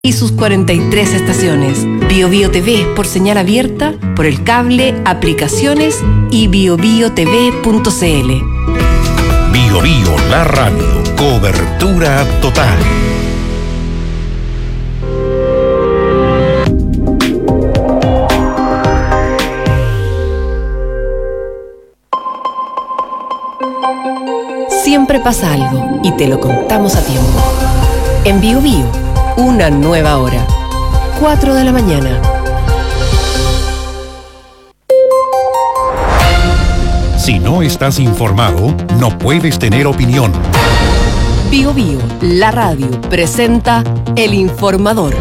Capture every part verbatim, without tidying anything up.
y sus cuarenta y tres estaciones. BioBio T V por señal abierta, por el cable, aplicaciones y bio bio t v punto c l. BioBio, la radio. Cobertura total. Siempre pasa algo y te lo contamos a tiempo. En BioBio, una nueva hora. cuatro de la mañana. Si no estás informado, no puedes tener opinión. BioBio, la radio, presenta El Informador.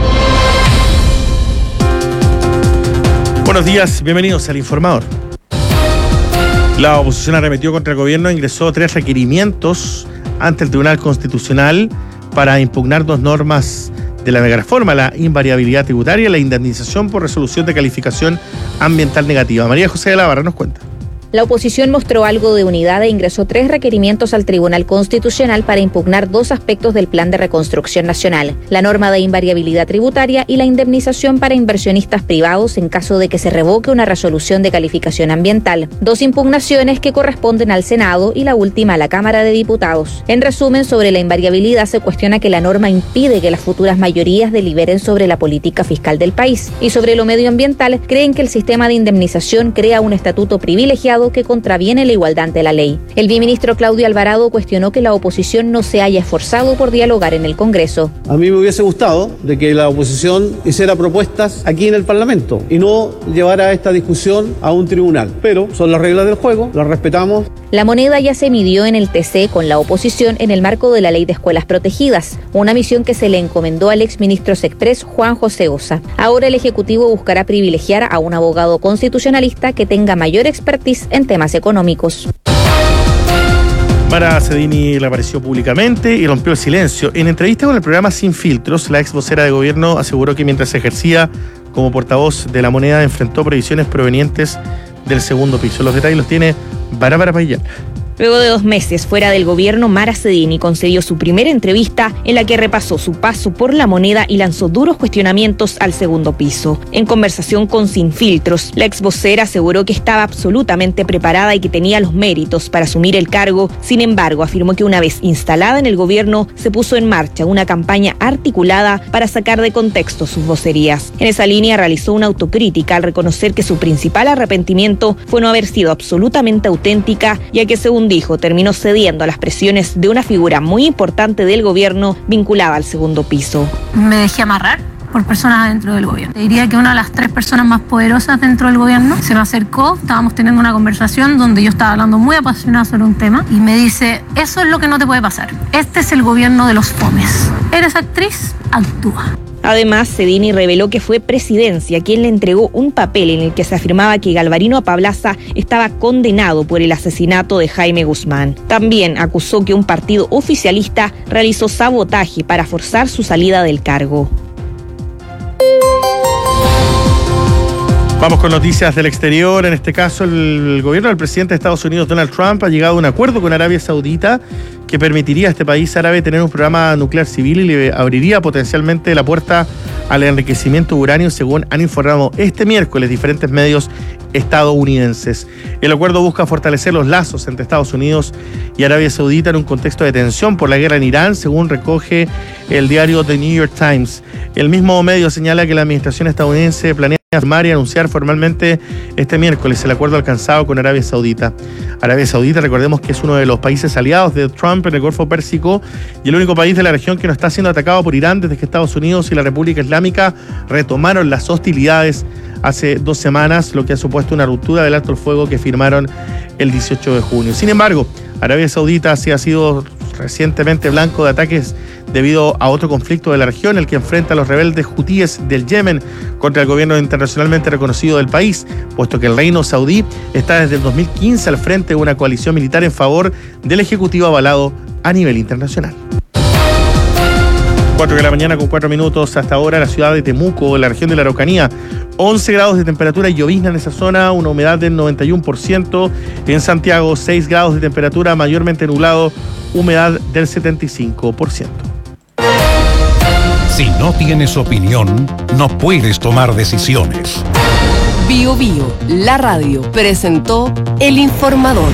Buenos días, bienvenidos al Informador. La oposición arremetió contra el gobierno e ingresó tres requerimientos ante el Tribunal Constitucional para impugnar dos normas de la megareforma: la invariabilidad tributaria y la indemnización por resolución de calificación ambiental negativa. María José de la Barra nos cuenta. La oposición mostró algo de unidad e ingresó tres requerimientos al Tribunal Constitucional para impugnar dos aspectos del Plan de Reconstrucción Nacional: la norma de invariabilidad tributaria y la indemnización para inversionistas privados en caso de que se revoque una resolución de calificación ambiental. Dos impugnaciones que corresponden al Senado y la última a la Cámara de Diputados. En resumen, sobre la invariabilidad se cuestiona que la norma impide que las futuras mayorías deliberen sobre la política fiscal del país. Y sobre lo medioambiental, creen que el sistema de indemnización crea un estatuto privilegiado que contraviene la igualdad ante la ley. El viceministro Claudio Alvarado cuestionó que la oposición no se haya esforzado por dialogar en el Congreso. A mí me hubiese gustado de que la oposición hiciera propuestas aquí en el Parlamento y no llevara esta discusión a un tribunal. Pero son las reglas del juego, las respetamos. La moneda ya se midió en el T C con la oposición en el marco de la Ley de Escuelas Protegidas, una misión que se le encomendó al exministro Sexpress Juan José Ossa. Ahora el Ejecutivo buscará privilegiar a un abogado constitucionalista que tenga mayor expertise en temas económicos. Mara Cedini le apareció públicamente y rompió el silencio. En entrevista con el programa Sin Filtros, la ex vocera de gobierno aseguró que mientras ejercía como portavoz de la moneda enfrentó previsiones provenientes del segundo piso. Los detalles los tiene Bárbara Payán. Luego de dos meses fuera del gobierno, Mara Cedini concedió su primera entrevista en la que repasó su paso por la moneda y lanzó duros cuestionamientos al segundo piso. En conversación con Sin Filtros, la ex vocera aseguró que estaba absolutamente preparada y que tenía los méritos para asumir el cargo. Sin embargo, afirmó que una vez instalada en el gobierno, se puso en marcha una campaña articulada para sacar de contexto sus vocerías. En esa línea realizó una autocrítica al reconocer que su principal arrepentimiento fue no haber sido absolutamente auténtica, ya que según dijo, terminó cediendo a las presiones de una figura muy importante del gobierno vinculada al segundo piso. Me dejé amarrar por personas dentro del gobierno. Te diría que una de las tres personas más poderosas dentro del gobierno se me acercó, estábamos teniendo una conversación donde yo estaba hablando muy apasionada sobre un tema y me dice, eso es lo que no te puede pasar. Este es el gobierno de los fomes. ¿Eres actriz? Actúa. Además, Cedini reveló que fue Presidencia quien le entregó un papel en el que se afirmaba que Galvarino Apablaza estaba condenado por el asesinato de Jaime Guzmán. También acusó que un partido oficialista realizó sabotaje para forzar su salida del cargo. Vamos con noticias del exterior. En este caso, el gobierno del presidente de Estados Unidos, Donald Trump, ha llegado a un acuerdo con Arabia Saudita que permitiría a este país árabe tener un programa nuclear civil y le abriría potencialmente la puerta al enriquecimiento de uranio, según han informado este miércoles diferentes medios estadounidenses. El acuerdo busca fortalecer los lazos entre Estados Unidos y Arabia Saudita en un contexto de tensión por la guerra en Irán, según recoge el diario The New York Times. El mismo medio señala que la administración estadounidense planea firmar y anunciar formalmente este miércoles el acuerdo alcanzado con Arabia Saudita. Arabia Saudita, recordemos que es uno de los países aliados de Trump en el Golfo Pérsico y el único país de la región que no está siendo atacado por Irán desde que Estados Unidos y la República Islámica retomaron las hostilidades hace dos semanas, lo que ha supuesto una ruptura del alto el fuego que firmaron el dieciocho de junio. Sin embargo, Arabia Saudita sí ha sido recientemente blanco de ataques debido a otro conflicto de la región, el que enfrenta a los rebeldes hutíes del Yemen contra el gobierno internacionalmente reconocido del país, puesto que el reino saudí está desde el dos mil quince al frente de una coalición militar en favor del ejecutivo avalado a nivel internacional. cuatro de la mañana con cuatro minutos hasta ahora, la ciudad de Temuco, en la región de la Araucanía. once grados de temperatura y llovizna en esa zona, una humedad del noventa y uno por ciento. En Santiago, seis grados de temperatura, mayormente nublado, humedad del setenta y cinco por ciento. Si no tienes opinión, no puedes tomar decisiones. Bio Bio, la radio, presentó El Informador.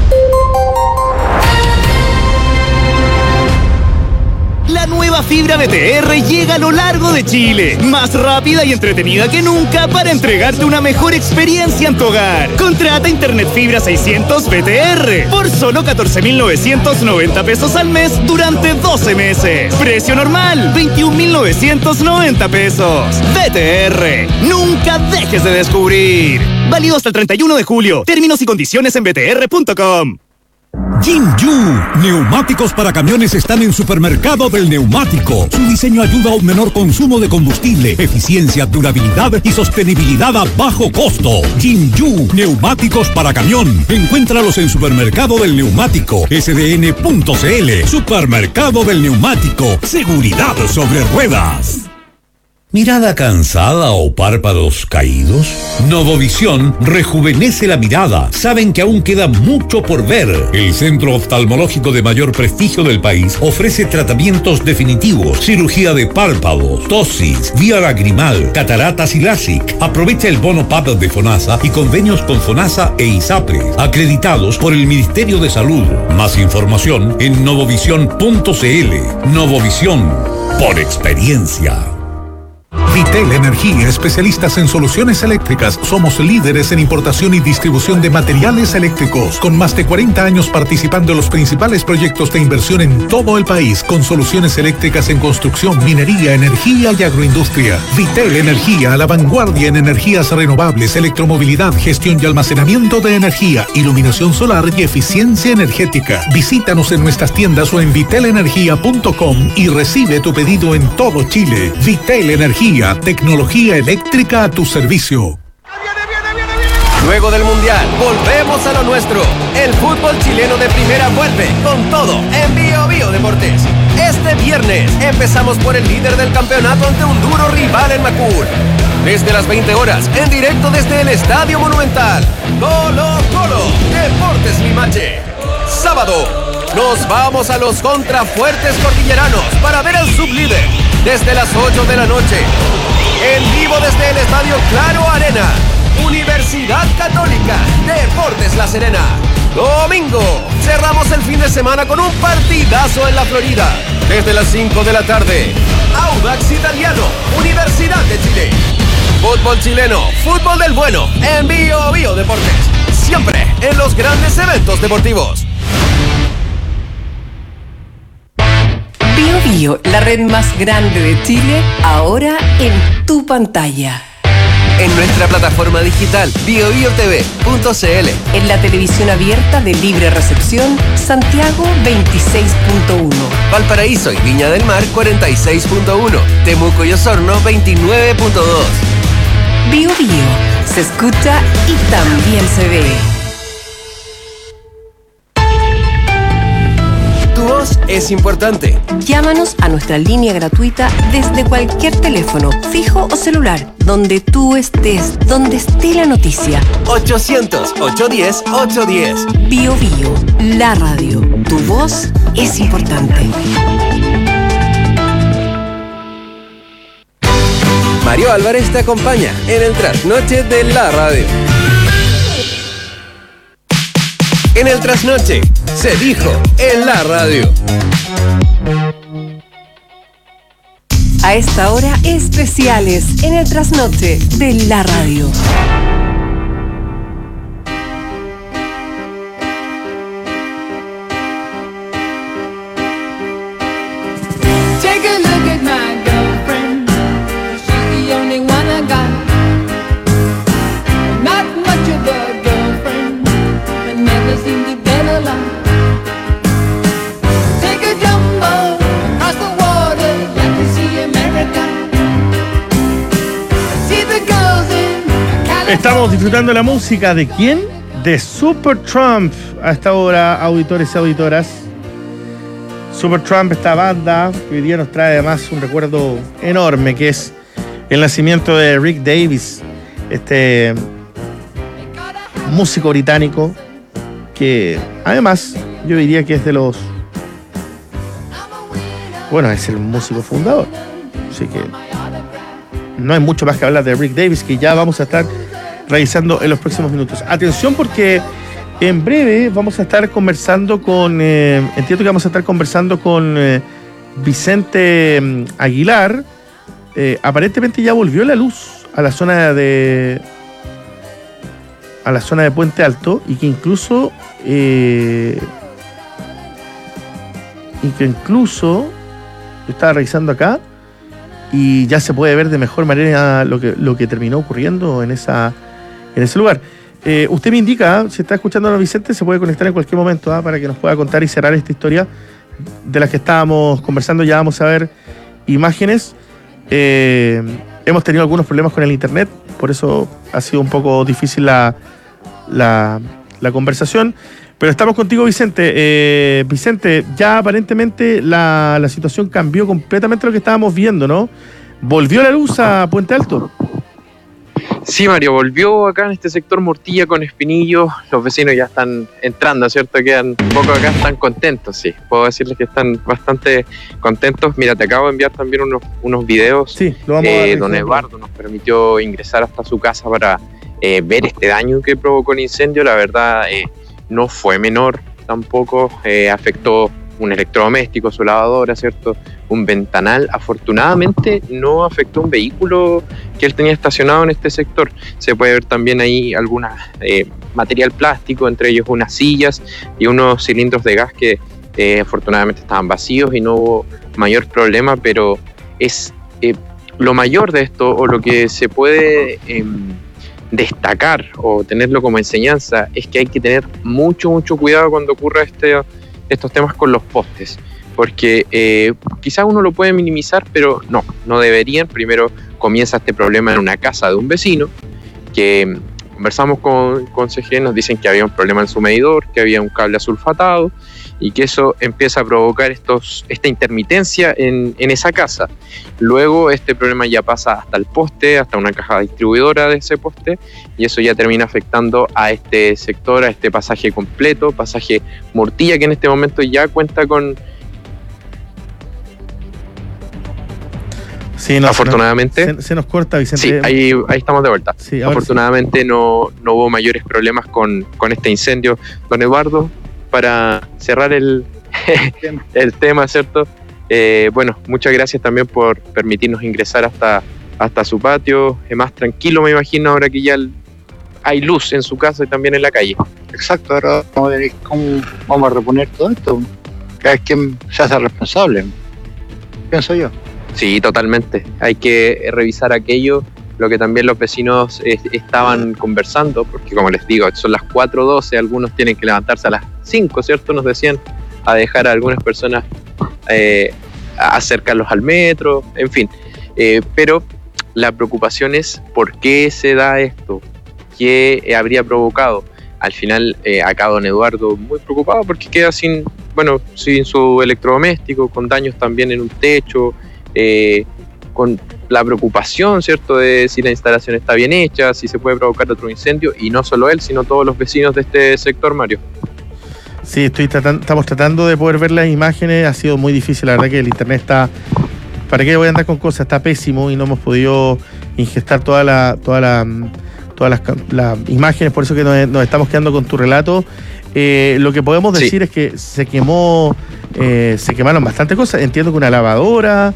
La nueva fibra B T R llega a lo largo de Chile, más rápida y entretenida que nunca para entregarte una mejor experiencia en tu hogar. Contrata Internet Fibra seiscientos B T R por solo catorce mil novecientos noventa pesos al mes durante doce meses. Precio normal, veintiún mil novecientos noventa pesos. B T R, nunca dejes de descubrir. Válido hasta el treinta y uno de julio. Términos y condiciones en b t r punto com. Jinju, neumáticos para camiones están en Supermercado del Neumático. Su diseño ayuda a un menor consumo de combustible, eficiencia, durabilidad y sostenibilidad a bajo costo. Jinju, neumáticos para camión. Encuéntralos en Supermercado del Neumático, s d n punto c l. Supermercado del Neumático, seguridad sobre ruedas. ¿Mirada cansada o párpados caídos? Novovisión rejuvenece la mirada. Saben que aún queda mucho por ver. El centro oftalmológico de mayor prestigio del país ofrece tratamientos definitivos, cirugía de párpados, tosis, vía lagrimal, cataratas y LASIK. Aprovecha el bono P A P de FONASA y convenios con FONASA e ISAPRE, acreditados por el Ministerio de Salud. Más información en novovisión punto c l. Novovisión, por experiencia. Vitel Energía, especialistas en soluciones eléctricas. Somos líderes en importación y distribución de materiales eléctricos, con más de cuarenta años participando en los principales proyectos de inversión en todo el país, con soluciones eléctricas en construcción, minería, energía y agroindustria. Vitel Energía, a la vanguardia en energías renovables, electromovilidad, gestión y almacenamiento de energía, iluminación solar y eficiencia energética. Visítanos en nuestras tiendas o en vitel energía punto com y recibe tu pedido en todo Chile. Vitel Energía, tecnología eléctrica a tu servicio. Luego del Mundial, volvemos a lo nuestro. El fútbol chileno de primera vuelve con todo en Bio Bio Deportes. Este viernes empezamos por el líder del campeonato ante un duro rival en Macul. Desde las veinte horas, en directo desde el Estadio Monumental. Colo Colo, Deportes Limache. Sábado, nos vamos a los contrafuertes cordilleranos para ver al sublíder desde las ocho de la noche. En vivo desde el Estadio Claro Arena. Universidad Católica, Deportes La Serena. Domingo, cerramos el fin de semana con un partidazo en la Florida. Desde las cinco de la tarde, Audax Italiano, Universidad de Chile. Fútbol chileno, fútbol del bueno, en Bio Bio Deportes. Siempre en los grandes eventos deportivos. Bio Bio, la red más grande de Chile, ahora en tu pantalla. En nuestra plataforma digital bio bio t v punto c l. En la televisión abierta de libre recepción, Santiago veintiséis punto uno. Valparaíso y Viña del Mar cuarenta y seis punto uno. Temuco y Osorno veintinueve punto dos. Bio Bio, se escucha y también se ve. Tu voz es importante. Llámanos a nuestra línea gratuita desde cualquier teléfono, fijo o celular, donde tú estés, donde esté la noticia. ochocientos, ochocientos diez, ochocientos diez. Bio Bio, la radio. Tu voz es importante. Mario Álvarez te acompaña en el trasnoche de la radio. En el trasnoche, se dijo en la radio. A esta hora, especiales en el trasnoche de la radio. Take a look at my girlfriend. She's the only one I got. Not much of a girlfriend, but never seem to get along. Take a jumbo across the water, like to see America. See the girls in California. Estamos disfrutando la música de ¿quién? De Supertramp. A esta hora, auditores y auditoras. Supertramp, esta banda que hoy día nos trae además un recuerdo enorme, que es el nacimiento de Rick Davies, este músico británico que además yo diría que es de los... Bueno, es el músico fundador. Así que no hay mucho más que hablar de Rick Davis, que ya vamos a estar revisando en los próximos minutos. Atención, porque en breve vamos a estar conversando con, eh, entiendo que vamos a estar conversando con eh, Vicente eh, Aguilar. Eh, aparentemente ya volvió la luz a la zona de a la zona de Puente Alto, y que incluso eh, y que incluso yo estaba revisando acá y ya se puede ver de mejor manera lo que lo que terminó ocurriendo en esa en ese lugar. Eh, usted me indica, ¿eh? Si está escuchando a don Vicente, se puede conectar en cualquier momento, ¿eh? Para que nos pueda contar y cerrar esta historia de la que estábamos conversando. Ya vamos a ver imágenes. Eh, hemos tenido algunos problemas con el internet, por eso ha sido un poco difícil la, la, la conversación. Pero estamos contigo, Vicente. Eh, Vicente, ya aparentemente la, la situación cambió completamente lo que estábamos viendo, ¿no? ¿Volvió la luz a Puente Alto? Sí, Mario, volvió acá en este sector Mortilla con Espinillo. Los vecinos ya están entrando, ¿cierto? Quedan un poco acá, están contentos, sí. Puedo decirles que están bastante contentos. Mira, te acabo de enviar también unos, unos videos. Sí, lo vamos eh, a ver. Don Eduardo nos permitió ingresar hasta su casa para eh, ver este daño que provocó el incendio. La verdad, eh, no fue menor tampoco. Eh, afectó un electrodoméstico, su lavadora, ¿cierto? Un ventanal. Afortunadamente no afectó un vehículo que él tenía estacionado en este sector. Se puede ver también ahí algún eh, material plástico, entre ellos unas sillas y unos cilindros de gas que eh, afortunadamente estaban vacíos y no hubo mayor problema, pero es eh, lo mayor de esto, o lo que se puede eh, destacar o tenerlo como enseñanza, es que hay que tener mucho, mucho cuidado cuando ocurra este estos temas con los postes, porque eh, quizás uno lo puede minimizar, pero no, no deberían. Primero comienza este problema en una casa de un vecino, que conversamos con, con C G E, nos dicen que había un problema en su medidor, que había un cable asulfatado, y que eso empieza a provocar estos, esta intermitencia en, en esa casa. Luego este problema ya pasa hasta el poste, hasta una caja distribuidora de ese poste, y eso ya termina afectando a este sector, a este pasaje completo, pasaje Mortilla, que en este momento ya cuenta con... Sí, no, afortunadamente se, se nos corta, Vicente. Sí, ahí, ahí estamos de vuelta. Sí, afortunadamente sí. no, no hubo mayores problemas con, con este incendio. Don Eduardo, para cerrar el, el tema, ¿cierto? Eh, bueno, muchas gracias también por permitirnos ingresar hasta, hasta su patio. Es más tranquilo, me imagino, ahora que ya el, hay luz en su casa y también en la calle. Exacto, ahora vamos a ver cómo vamos a reponer todo esto. Cada vez que se hace responsable, pienso yo. Sí, totalmente. Hay que revisar aquello, lo que también los vecinos eh, estaban conversando, porque como les digo, son las cuatro doce, algunos tienen que levantarse a las cinco, ¿cierto? Nos decían, a dejar a algunas personas, eh, a acercarlos al metro, en fin. Eh, pero la preocupación es por qué se da esto, qué habría provocado. Al final, eh, acá don Eduardo muy preocupado porque queda sin, bueno, sin su electrodoméstico, con daños también en un techo, eh, con la preocupación, ¿cierto?, de si la instalación está bien hecha, si se puede provocar otro incendio, y no solo él, sino todos los vecinos de este sector, Mario. Sí, estoy tratando, estamos tratando de poder ver las imágenes. Ha sido muy difícil, la verdad que el internet está, ¿para qué voy a andar con cosas? Está pésimo y no hemos podido ingestar toda la, toda la, todas las, las imágenes, por eso que nos, nos estamos quedando con tu relato. Eh, lo que podemos decir sí. es que se quemó, eh, se quemaron bastantes cosas. Entiendo que una lavadora,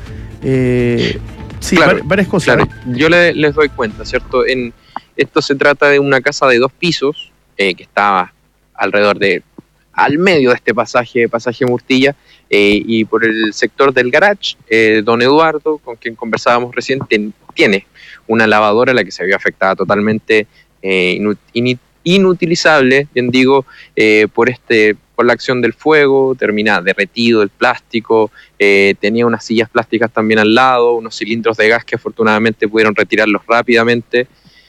eh, sí, claro, varias cosas. Claro. Yo le, les doy cuenta, ¿cierto? En esto se trata de una casa de dos pisos eh, que estaba alrededor de, al medio de este pasaje, pasaje Mortilla, eh, y por el sector del garage, eh, don Eduardo, con quien conversábamos recién, ten, tiene una lavadora la que se había afectada totalmente, eh, inut, inut, inutilizable, bien digo, eh, por este por la acción del fuego, termina derretido el plástico, eh, tenía unas sillas plásticas también al lado, unos cilindros de gas que afortunadamente pudieron retirarlos rápidamente,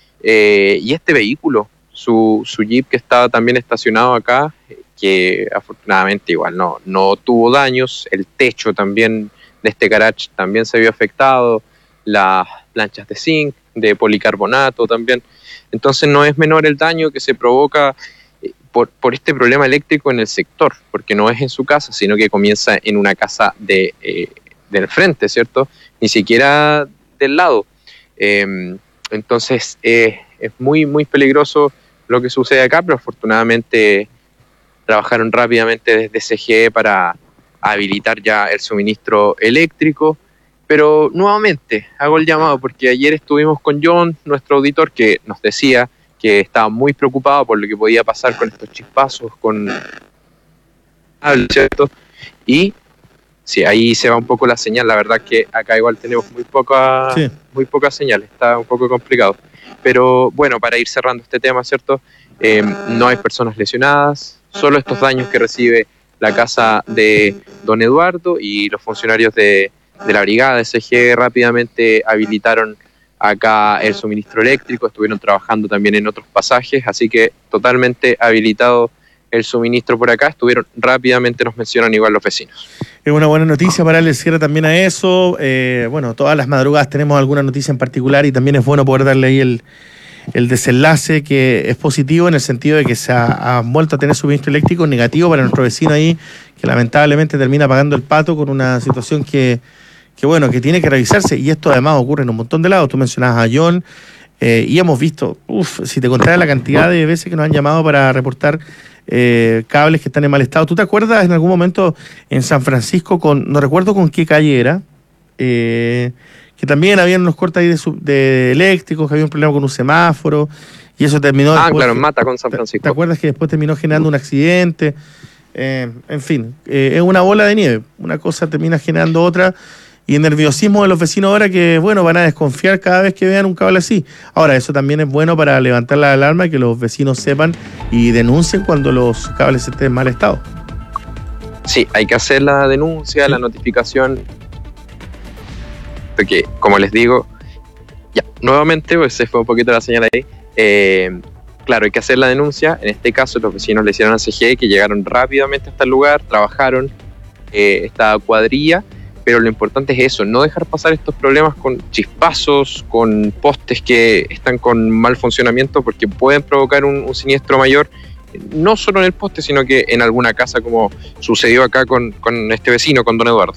eh, y este vehículo, su, su Jeep que estaba también estacionado acá, que afortunadamente igual no, no tuvo daños, el techo también de este garage también se vio afectado, las planchas de zinc, de policarbonato también. Entonces no es menor el daño que se provoca por, por este problema eléctrico en el sector, porque no es en su casa, sino que comienza en una casa de, eh, del frente, ¿cierto? Ni siquiera del lado. Eh, entonces eh, es muy, muy peligroso lo que sucede acá, pero afortunadamente trabajaron rápidamente desde C G E para habilitar ya el suministro eléctrico. Pero nuevamente hago el llamado porque ayer estuvimos con John, nuestro auditor, que nos decía que estaba muy preocupado por lo que podía pasar con estos chispazos, con ¿cierto? Y sí, ahí se va un poco la señal. La verdad que acá igual tenemos muy poca, sí. muy poca señal, está un poco complicado. Pero bueno, para ir cerrando este tema, ¿cierto? Eh, no hay personas lesionadas, solo estos daños que recibe la casa de don Eduardo, y los funcionarios de, de la brigada de C G E rápidamente habilitaron acá el suministro eléctrico, estuvieron trabajando también en otros pasajes, así que totalmente habilitado el suministro por acá. Estuvieron rápidamente, nos mencionan igual los vecinos. Es una buena noticia para darle cierre también a eso. Eh, bueno, todas las madrugadas tenemos alguna noticia en particular y también es bueno poder darle ahí el, el desenlace, que es positivo en el sentido de que se ha, ha vuelto a tener suministro eléctrico, negativo para nuestro vecino ahí, que lamentablemente termina pagando el pato con una situación que, que bueno, que tiene que revisarse, y esto además ocurre en un montón de lados. Tú mencionabas a John, eh, y hemos visto, uff, si te contara la cantidad de veces que nos han llamado para reportar Eh, cables que están en mal estado. ¿Tú te acuerdas en algún momento en San Francisco, con no recuerdo con qué calle era, eh, que también habían unos cortes ahí de, sub, de eléctricos, que había un problema con un semáforo y eso terminó ah después, claro, en Mata con San Francisco. ¿Te, ¿te acuerdas que después terminó generando un accidente? Eh, en fin, eh, es una bola de nieve, una cosa termina generando otra, y el nerviosismo de los vecinos ahora que, bueno, van a desconfiar cada vez que vean un cable así. Ahora, eso también es bueno para levantar la alarma y que los vecinos sepan y denuncien cuando los cables estén en mal estado. Sí, hay que hacer la denuncia, sí. La notificación. Porque, como les digo, ya, nuevamente, pues se fue un poquito la señal ahí. Eh, claro, hay que hacer la denuncia. En este caso, los vecinos le hicieron a C G E, que llegaron rápidamente hasta el lugar, trabajaron eh, esta cuadrilla. Pero lo importante es eso, no dejar pasar estos problemas con chispazos, con postes que están con mal funcionamiento, porque pueden provocar un, un siniestro mayor, no solo en el poste, sino que en alguna casa, como sucedió acá con, con este vecino, con don Eduardo.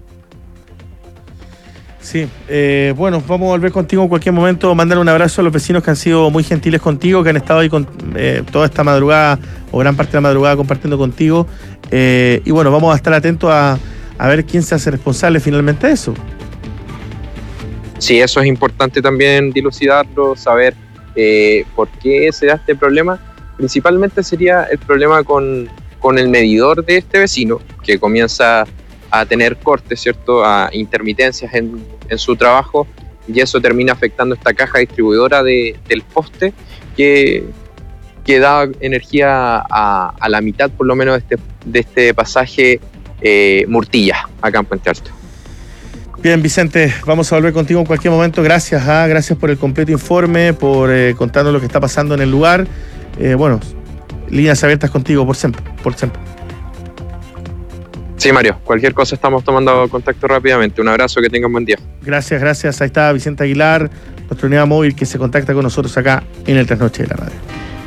Sí, eh, bueno, vamos a volver contigo en cualquier momento, mandar un abrazo a los vecinos que han sido muy gentiles contigo, que han estado ahí con, eh, toda esta madrugada, o gran parte de la madrugada, compartiendo contigo, eh, y bueno, vamos a estar atentos a a ver quién se hace responsable finalmente de eso. Sí, eso es importante también dilucidarlo, saber eh, por qué se da este problema. Principalmente sería el problema con, con el medidor de este vecino, que comienza a tener cortes, ¿cierto?, a intermitencias en, en su trabajo, y eso termina afectando esta caja distribuidora de, del poste, que, que da energía a, a la mitad, por lo menos, de este, de este pasaje Eh, Murtilla, acá en Puente Alto. Bien, Vicente, vamos a volver contigo en cualquier momento. Gracias, ¿ah? Gracias por el completo informe, por eh, contarnos lo que está pasando en el lugar. Eh, bueno, líneas abiertas contigo por siempre, por siempre. Sí, Mario, cualquier cosa estamos tomando contacto rápidamente. Un abrazo, que tengan buen día. Gracias, gracias. Ahí está Vicente Aguilar, nuestra unidad móvil, que se contacta con nosotros acá en el Trasnoche de la Radio.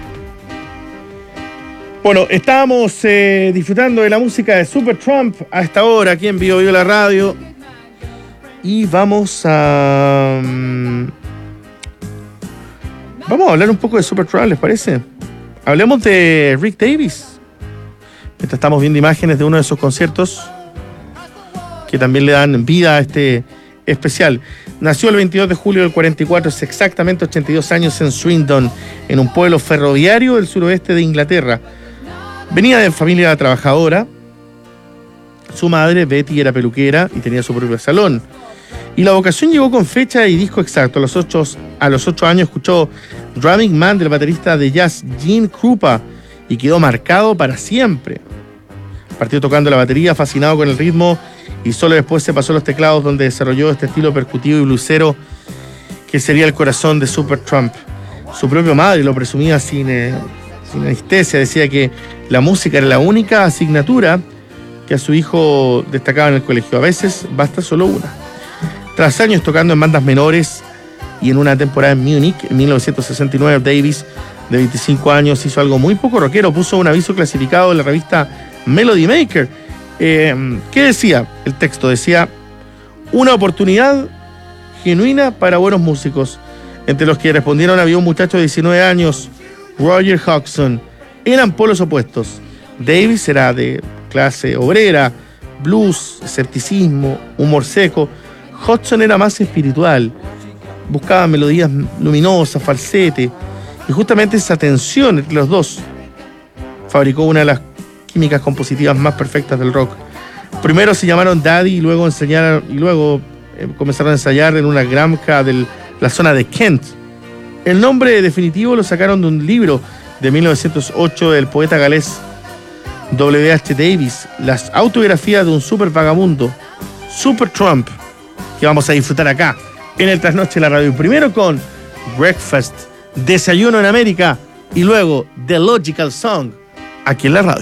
Bueno, estábamos eh, disfrutando de la música de Supertramp a esta hora aquí en Bio Bio la Radio, y vamos a um, vamos a hablar un poco de Supertramp, ¿les parece? Hablemos de Rick Davies, mientras estamos viendo imágenes de uno de sus conciertos que también le dan vida a este especial. Nació el veintidós de julio del cuarenta y cuatro, es exactamente ochenta y dos años, en Swindon, en un pueblo ferroviario del suroeste de Inglaterra. Venía de familia trabajadora. Su madre, Betty, era peluquera y tenía su propio salón. Y la vocación llegó con fecha y disco exacto. A los ocho, a los ocho años escuchó Drumming Man del baterista de jazz Gene Krupa y quedó marcado para siempre. Partió tocando la batería, fascinado con el ritmo, y solo después se pasó a los teclados, donde desarrolló este estilo percutivo y blusero que sería el corazón de Supertramp. Su propia madre lo presumía sin, eh, sin anestesia. Decía que la música era la única asignatura que a su hijo destacaba en el colegio. A veces basta solo una. Tras años tocando en bandas menores y en una temporada en Múnich, en mil novecientos sesenta y nueve, Davies, de veinticinco años, hizo algo muy poco rockero. Puso un aviso clasificado en la revista Melody Maker. Eh, ¿Qué decía? El texto decía: una oportunidad genuina para buenos músicos. Entre los que respondieron había un muchacho de diecinueve años, Roger Hodgson. Eran polos opuestos. Davis era de clase obrera, blues, escepticismo, humor seco. Hodgson era más espiritual. Buscaba melodías luminosas, falsete. Y justamente esa tensión entre los dos fabricó una de las químicas compositivas más perfectas del rock. Primero se llamaron Daddy y luego, enseñaron, y luego eh, comenzaron a ensayar en una granja de la zona de Kent. El nombre definitivo lo sacaron de un libro de mil novecientos ocho del poeta galés W H Davis, las autobiografías de un super vagabundo, Super Trump, que vamos a disfrutar acá en el Trasnoche de la Radio. Primero con Breakfast, Desayuno en América, y luego The Logical Song, aquí en la radio.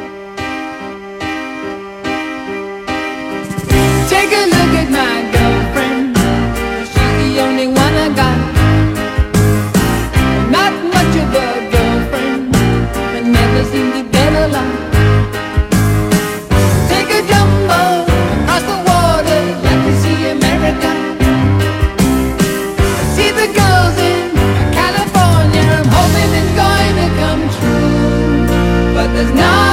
Take a look at my girlfriend. She's the only one I got. Not much of a girlfriend, but never seemed to get a lot. Take a jumbo across the water, like to see America. See the girls in California. I'm hoping it's going to come true, but there's not.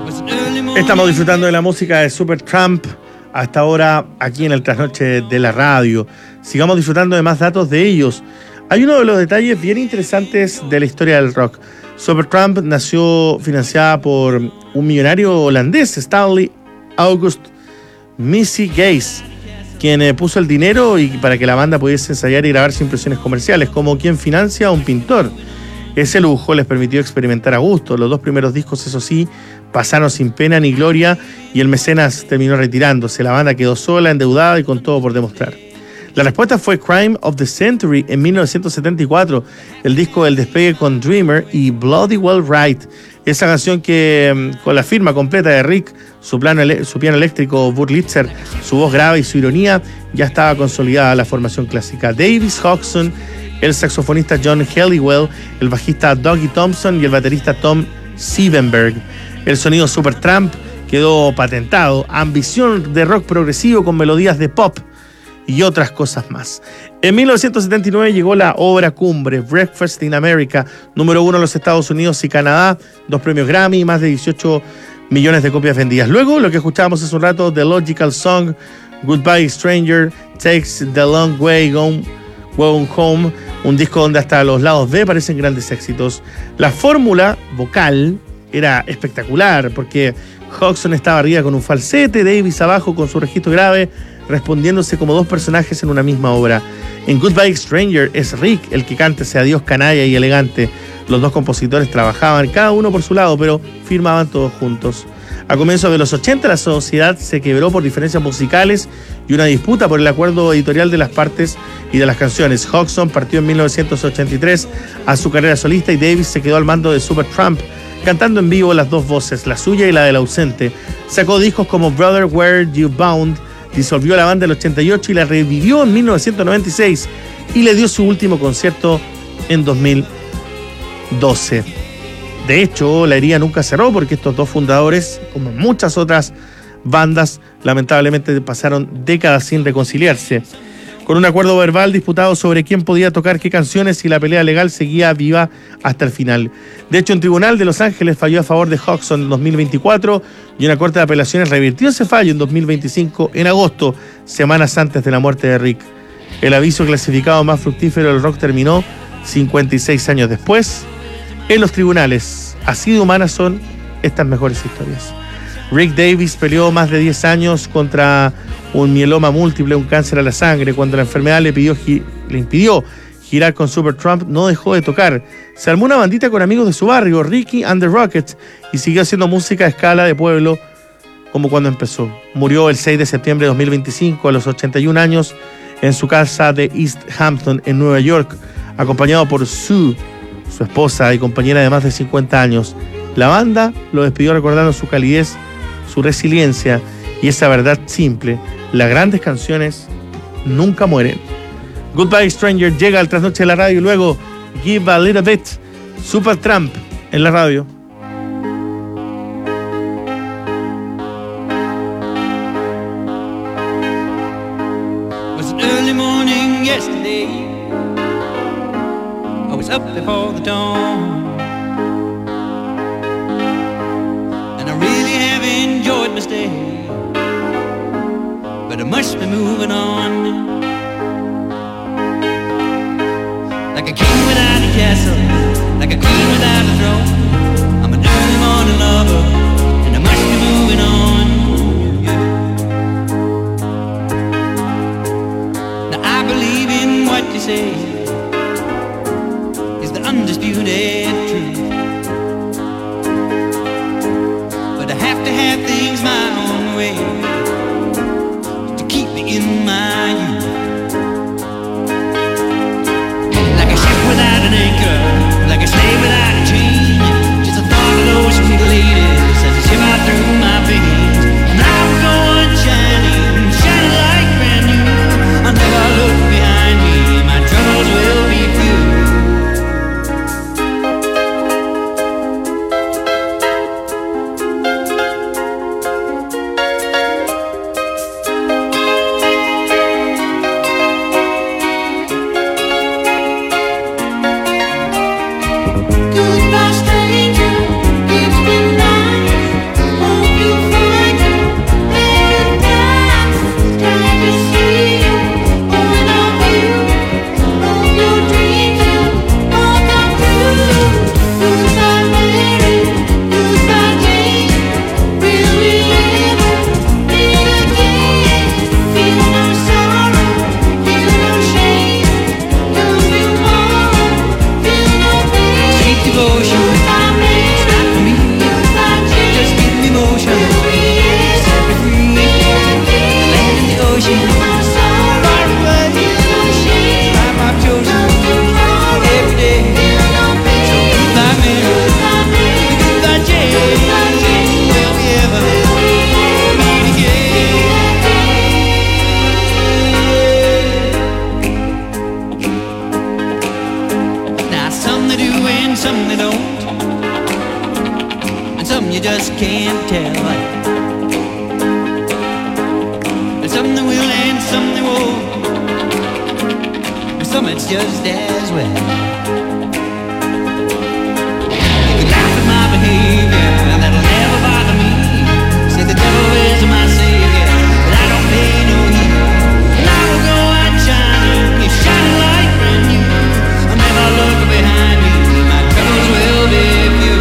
Estamos disfrutando de la música de Supertramp hasta ahora aquí en el Trasnoche de la Radio. Sigamos disfrutando de más datos de ellos. Hay uno de los detalles bien interesantes de la historia del rock. Supertramp nació financiada por un millonario holandés, Stanley August Missy Gaze, quien eh, puso el dinero y para que la banda pudiese ensayar y grabar sin presiones comerciales, como quien financia a un pintor. Ese lujo les permitió experimentar a gusto. Los dos primeros discos, eso sí, pasaron sin pena ni gloria y el mecenas terminó retirándose. La banda quedó sola, endeudada y con todo por demostrar. La respuesta fue Crime of the Century en mil novecientos setenta y cuatro, el disco del despegue con Dreamer y Bloody Well Right. Esa canción que, con la firma completa de Rick, su, plano, su piano eléctrico Wurlitzer, su voz grave y su ironía, ya estaba consolidada la formación clásica. Davis Hodgson, el saxofonista John Helliwell, el bajista Dougie Thompson y el baterista Tom Siebenberg. El sonido Supertramp quedó patentado. Ambición de rock progresivo con melodías de pop y otras cosas más. En mil novecientos setenta y nueve llegó la obra cumbre, Breakfast in America, número uno en los Estados Unidos y Canadá, dos premios Grammy y más de dieciocho millones de copias vendidas. Luego, lo que escuchábamos hace un rato, The Logical Song, Goodbye Stranger, Takes the Long Way Gone, Gone Home, un disco donde hasta los lados B parecen grandes éxitos. La fórmula vocal era espectacular porque Hodgson estaba arriba con un falsete, Davis abajo con su registro grave, respondiéndose como dos personajes en una misma obra. En Goodbye Stranger es Rick el que canta ese adiós canalla y elegante. Los dos compositores trabajaban cada uno por su lado, pero firmaban todos juntos. A comienzos de los ochenta la sociedad se quebró por diferencias musicales y una disputa por el acuerdo editorial de las partes y de las canciones. Hodgson partió en mil novecientos ochenta y tres a su carrera solista y Davis se quedó al mando de Supertramp, cantando en vivo las dos voces, la suya y la del ausente. Sacó discos como Brother Where You Bound, disolvió la banda en el ochenta y ocho y la revivió en mil novecientos noventa y seis y le dio su último concierto en dos mil doce. De hecho, la herida nunca cerró porque estos dos fundadores, como muchas otras bandas, lamentablemente pasaron décadas sin reconciliarse. Con un acuerdo verbal disputado sobre quién podía tocar qué canciones y la pelea legal seguía viva hasta el final. De hecho, un tribunal de Los Ángeles falló a favor de Hodgson en dos mil veinticuatro y una corte de apelaciones revirtió ese fallo en dos mil veinticinco, en agosto, semanas antes de la muerte de Rick. El aviso clasificado más fructífero del rock terminó cincuenta y seis años después en los tribunales. Así de humanas son estas mejores historias. Rick Davis peleó más de diez años contra un mieloma múltiple, un cáncer a la sangre. Cuando la enfermedad le, pidió, le impidió girar con Supertramp, no dejó de tocar. Se armó una bandita con amigos de su barrio, Ricky and the Rockets, y siguió haciendo música a escala de pueblo como cuando empezó. Murió el seis de septiembre de dos mil veinticinco a los ochenta y un años en su casa de East Hampton, en Nueva York, acompañado por Sue, su esposa y compañera de más de cincuenta años. La banda lo despidió recordando su calidez, su resiliencia y esa verdad simple: las grandes canciones nunca mueren. Goodbye Stranger llega al Trasnoche de la Radio y luego Give a Little Bit, Supertramp en la radio. Was an early morning yesterday. I was up before the dawn, and I really have enjoyed my stay, but I must be moving on. Like a king without a castle, like a queen without a throne. I'm an early morning lover, and I must be moving on. Yeah. Now I believe in what you say is the undisputed truth, but I have to have things my own way to keep me in my youth. Without an anchor, like a slave without a chain, just a thought of those sweet ladies as they shiver through my veins. And I will go on shining, shining like brand new. I'll never look behind me, my troubles will be few. have. And some they will and some they won't. And some it's just as well. You can laugh at my behavior, that'll never bother me. Say the devil is my savior, but I don't pay no heed. And I will go out shining, you shining like brand new. I'll never look behind me, my troubles will be few.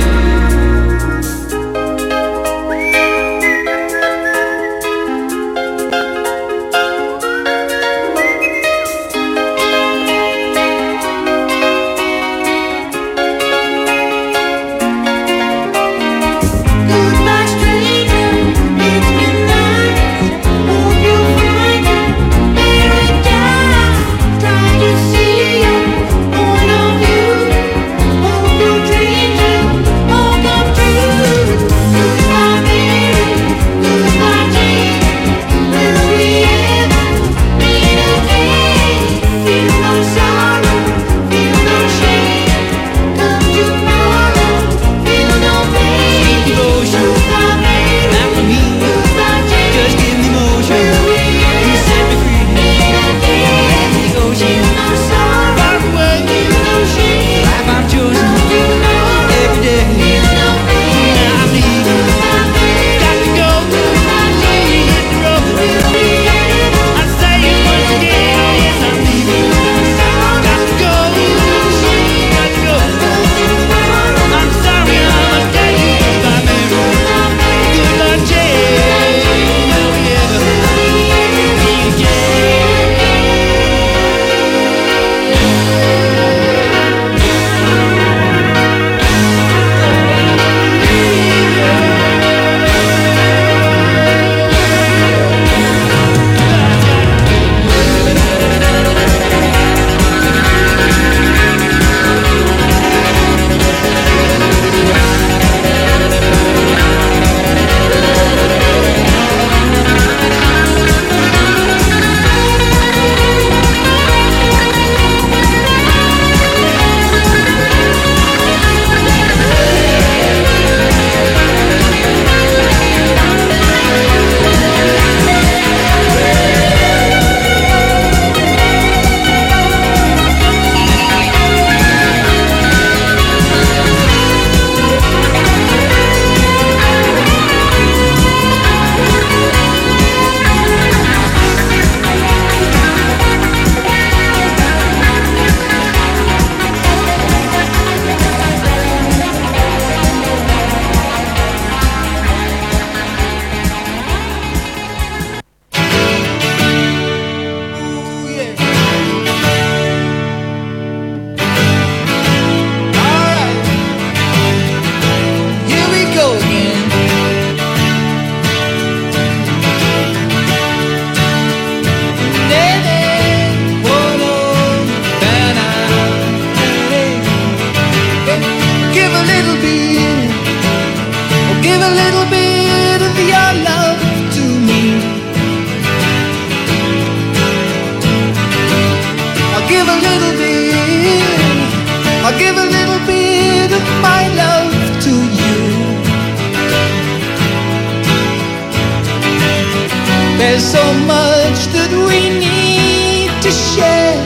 There's so much that we need to share.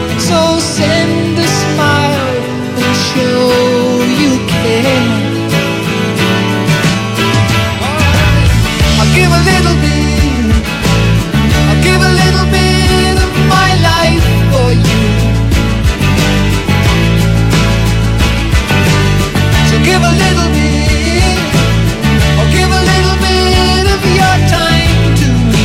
So send a smile and show you care. I'll give a little bit, I'll give a little bit of my life for you. So give a little bit, I'll give a little bit of your time to me.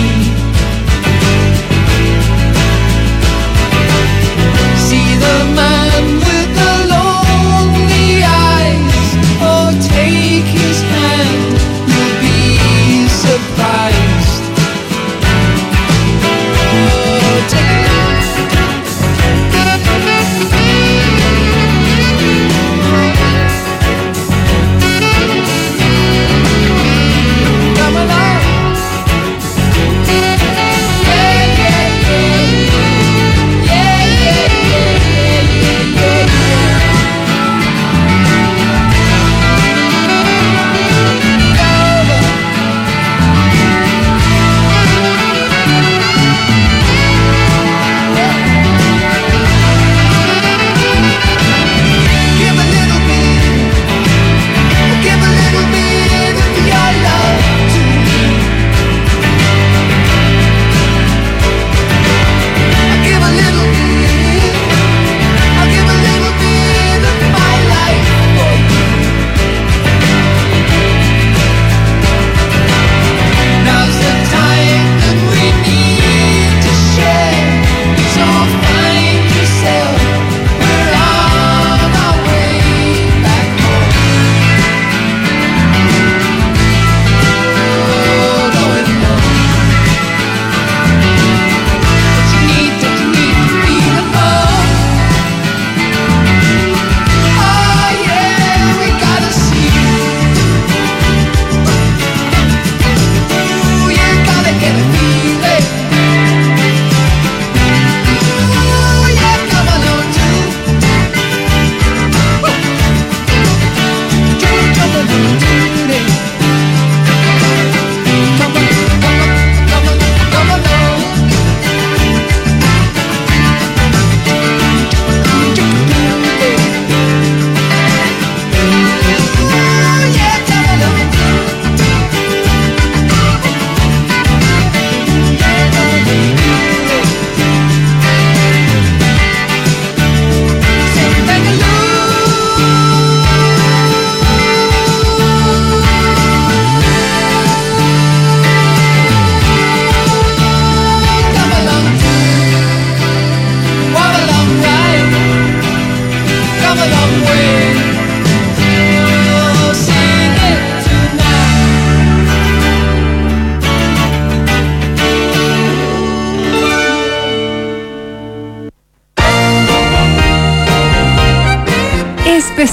See the man with the lonely eyes, oh take his hand, you'll be surprised.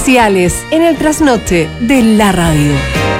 Comerciales en el trasnoche de la radio.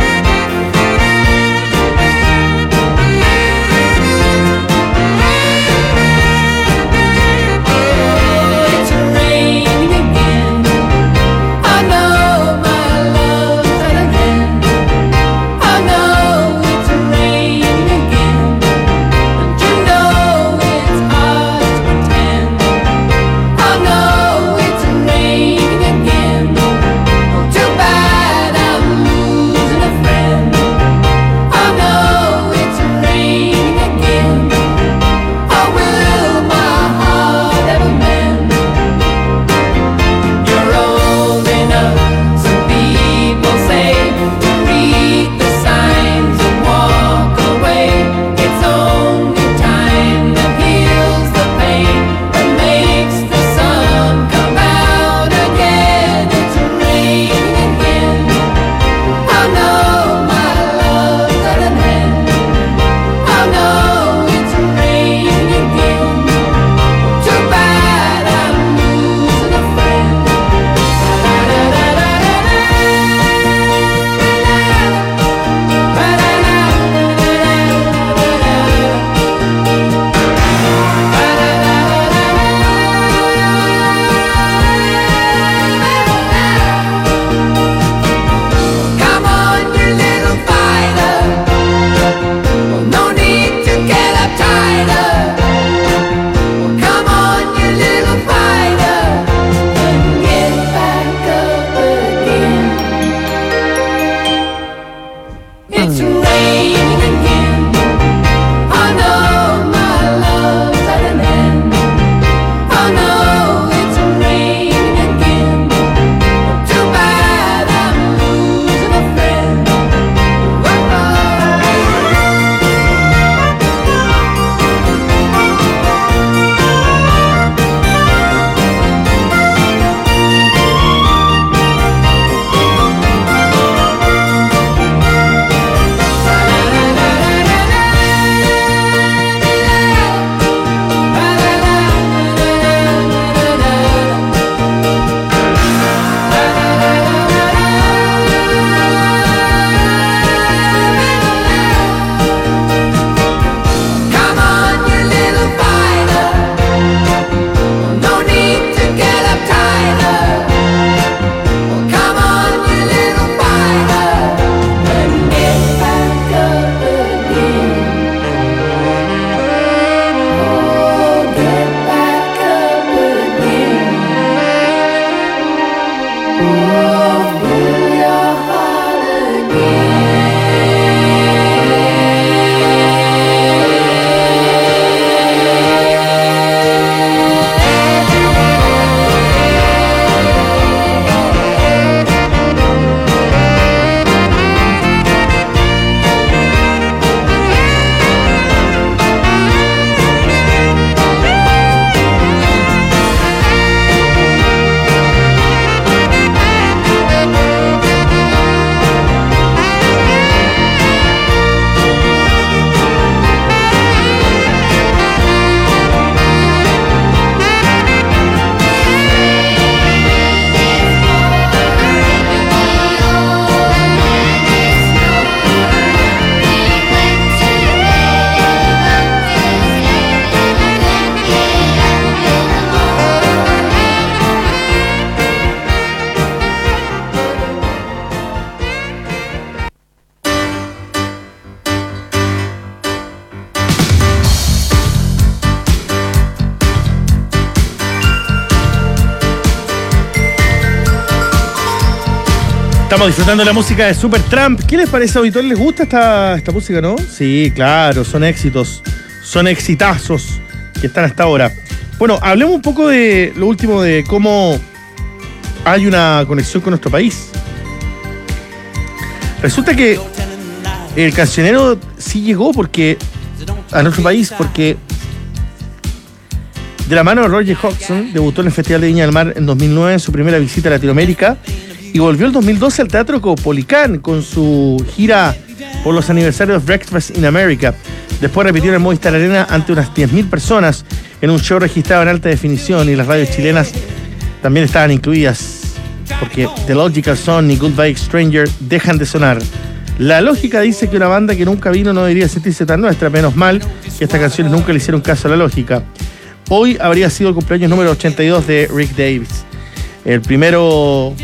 Estamos disfrutando la música de Supertramp. ¿Qué les parece, auditor? ¿Les gusta esta, esta música, no? Sí, claro, son éxitos, son exitazos que están hasta ahora. Bueno, hablemos un poco de lo último, de cómo hay una conexión con nuestro país. Resulta que el cancionero sí llegó porque a nuestro país, porque de la mano de Roger Hodgson debutó en el Festival de Viña del Mar en dos mil nueve en su primera visita a Latinoamérica y volvió el dos mil doce al Teatro Caupolicán con su gira por los aniversarios de Breakfast in America. Después repitió en el Movistar Arena ante unas diez mil personas en un show registrado en alta definición, y las radios chilenas también estaban incluidas porque The Logical Song y Goodbye Stranger dejan de sonar. La lógica dice que una banda que nunca vino no debería sentirse tan nuestra, menos mal que estas canciones nunca le hicieron caso a la lógica. Hoy habría sido el cumpleaños número ochenta y dos de Rick Davis. El primero